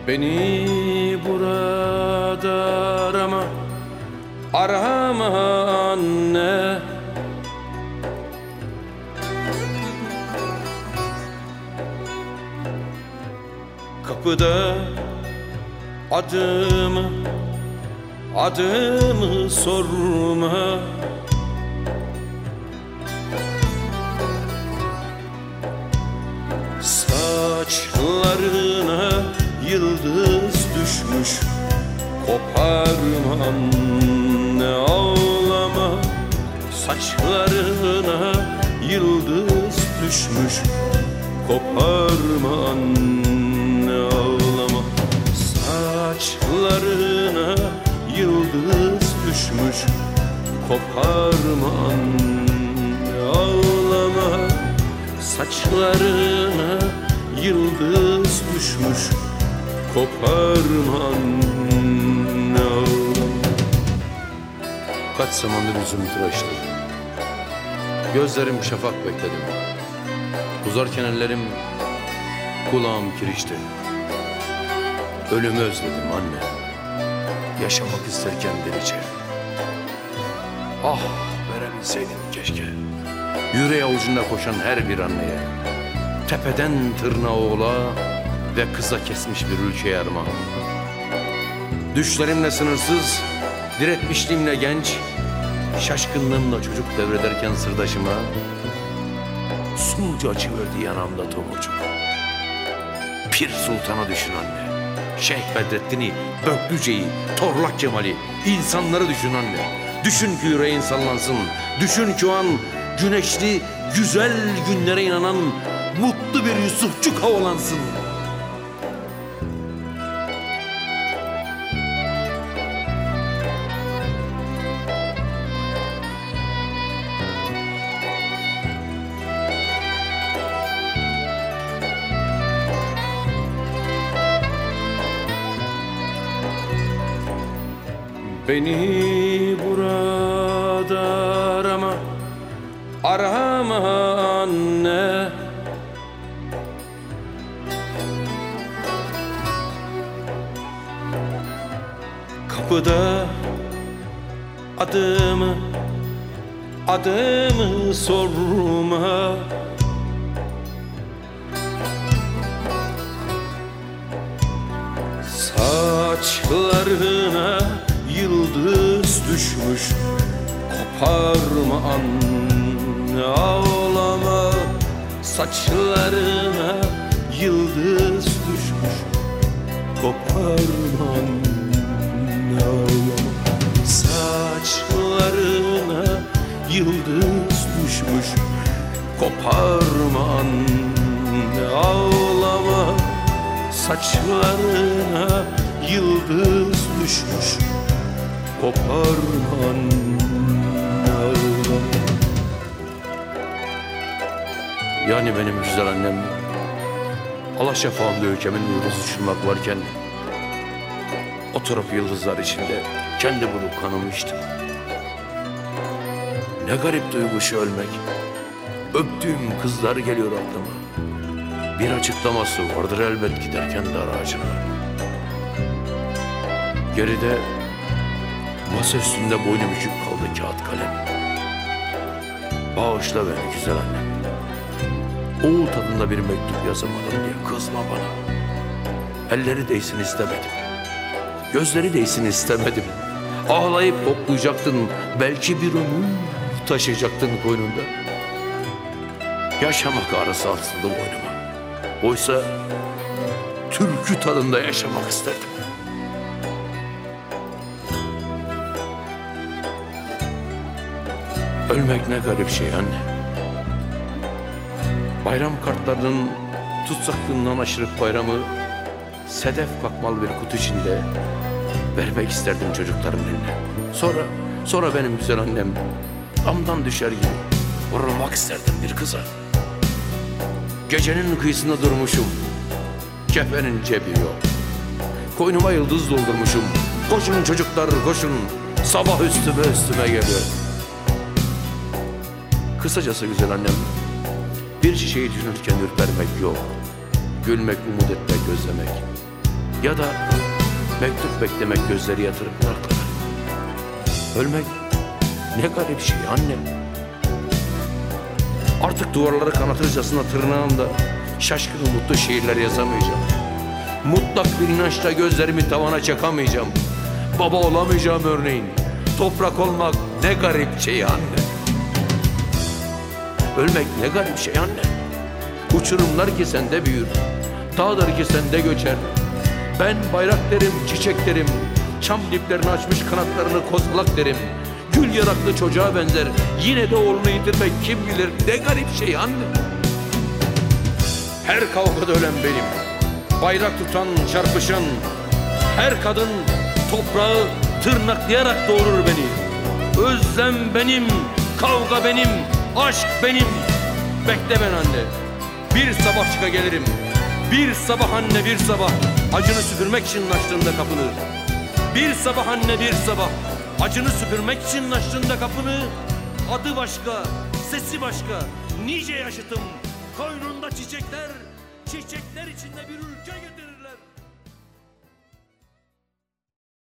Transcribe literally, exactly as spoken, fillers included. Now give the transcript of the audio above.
Beni burada arama, arama anne. Kapıda adımı, adımı sorma. Saçlarına yıldız düşmüş, koparma anne, ağlama. Saçlarına yıldız düşmüş, koparma anne, ağlama. Saçlarına yıldız düşmüş, koparma anne, ağlama. Saçlarına yıldız düşmüş, koparma anne, ağlama. Kaç zamandır yüzümü tıraşladım, gözlerim şafak bekledim. Uzarken ellerim, kulağım kirişti. Ölümü özledim anne, yaşamak isterken delice. Ah, verebilseydim keşke yüreği avucunda koşan her bir anneye, tepeden tırnağa oğla ve kıza kesmiş bir ülkeye armağan. Düşlerimle sınırsız, diretmişliğimle genç, şaşkınlığımla çocuk devrederken sırdaşıma, sulca açıverdi yanamda tomurcuk. Pir Sultan'ı düşün anne, Şeyh Bedrettin'i, Böklüce'yi, Torlak Cemal'i, insanları düşün anne. Düşün ki yüreğin sallansın, düşün ki o an güneşli, güzel günlere inanan mutlu bir Yusufçuk havalansın. Beni burada arama, arama anne. Kapıda adımı, adımı sorma. Saçlarına yıldız düşmüş, koparma anne, ağlama. Saçlarına yıldız düşmüş, koparma anne, ağlama. Saçlarına yıldız düşmüş, koparma anne, ağlama. Saçlarına yıldız düşmüş, koparma anne, ağlama. Yani benim güzel annem, alaşafağımda ülkemin yıldızı uçurmak varken, oturup yıldızlar içinde kendi bulup kanımı içtim. Ne garip duygu şu ölmek. Öptüğüm kızlar geliyor aklıma. Bir açıklaması vardır elbet giderken dar ağacına. Geride masa üstünde boynu bükük kaldı kağıt kalem. Bağışla beni güzel annem, oğul tadında bir mektup yazamadım diye kızma bana. Elleri değsin istemedim, gözleri değsin istemedim. Ağlayıp toplayacaktın, belki bir ömür taşıyacaktın koynunda. Yaşamak ağrısı asıldı boynuma. Oysa türkü tadında yaşamak isterdim. Ölmek ne garip şey anne. Bayram kartlarının tutsaklığından aşırıp bayramı sedef kakmalı bir kutu içinde vermek isterdim çocukların eline. Sonra, sonra benim güzel annem damdan düşer gibi vurulmak isterdim bir kıza. Gecenin kıyısında durmuşum, kefenin cebi yok. Koynuma yıldız doldurmuşum. Koşun çocuklar koşun, sabah üstüme üstüme geliyor. Kısacası güzel annem, bir şişeyi düşünürken ürpermek yok. Gülmek, umut etmek, gözlemek. Ya da mektup beklemek, gözleri yatırıp duraklara. Ölmek ne garip şey anne. Artık duvarları kanatırcasına tırnağımda şaşkın mutlu şiirler yazamayacağım. Mutlak bir inançla gözlerimi tavana çakamayacağım. Baba olamayacağım örneğin. Toprak olmak ne garip şey anne. Ölmek ne garip şey anne. Uçurumlar ki sende büyür, dağlar ki sende göçer. Ben bayrak derim, çiçek derim, çam diplerini açmış kanatlarını kozalak derim. Gül yanaklı çocuğa benzer, yine de oğlunu yitirmek kim bilir ne garip şey anne. Her kavgada ölen benim, bayrak tutan, çarpışan. Her kadın toprağı tırnaklayarak doğurur beni. Özlem benim, kavga benim, aşk benim. Bekle ben anne, bir sabah çıka gelirim. Bir sabah anne, bir sabah acını süpürmek için açtığımda kapını. Bir sabah anne, bir sabah acını süpürmek için açtığımda kapını. Adı başka, sesi başka, nice yaşıtım. Koynunda çiçekler, çiçekler içinde bir ülke getir.